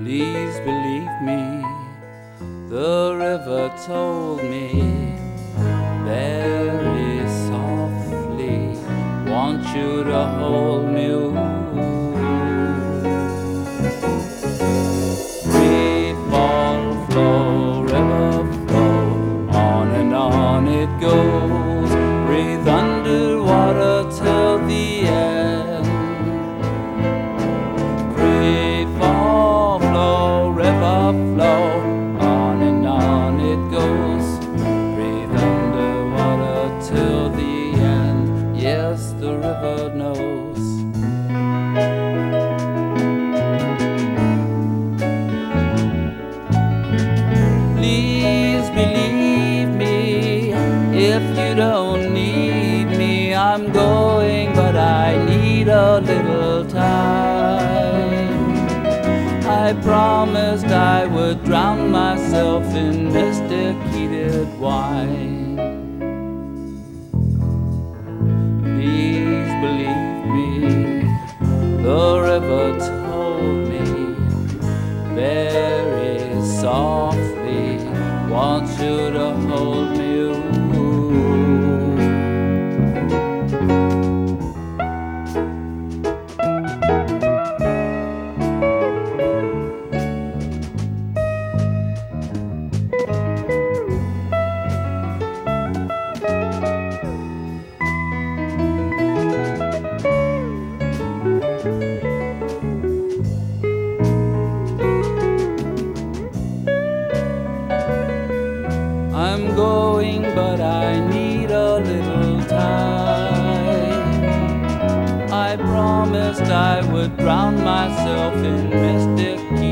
Please believe me, the river told me very softly, want you to hold me. Free fall, flow, river flow, on it goes. Breathe underwater till the end. Free fall, flow, river flow, on it goes. Breathe underwater till the end. Yes, the river knows. Please believe me, if you don't need me, I'm going, but I need a little time. I promised I would drown myself in mystic heated wine. Please believe me, the river told me very softly, want you to hold me. I'm going, but I need a little time. I promised I would drown myself in mystic